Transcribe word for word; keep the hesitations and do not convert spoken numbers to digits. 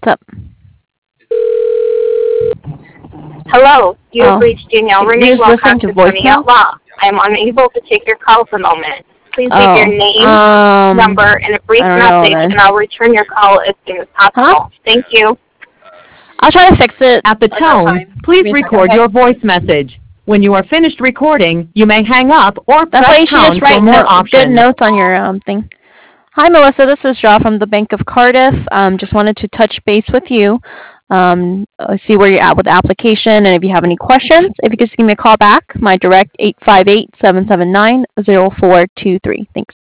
up? Hello, you have Oh, reached Danielle you're Renee, just Law listening to Practice Attorney voicemail? at Law. I am unable to take your call at the moment. Please leave your Oh, name, um, number, and a brief I don't know message, then. and I'll return your call as soon as Huh? possible. Thank you. I'll try to fix it At the another tone, time. please Give me a second, record okay? your voice message. When you are finished recording, you may hang up or That's press why you should pound just for write more no- good options. notes on your um thing. Hi, Melissa. This is Jaw from the Bank of Cardiff. Um, just wanted to touch base with you. Um, uh, see where you're at with the application, and if you have any questions, if you could just give me a call back, my direct eight five eight, seven seven nine, zero four two three. Thanks.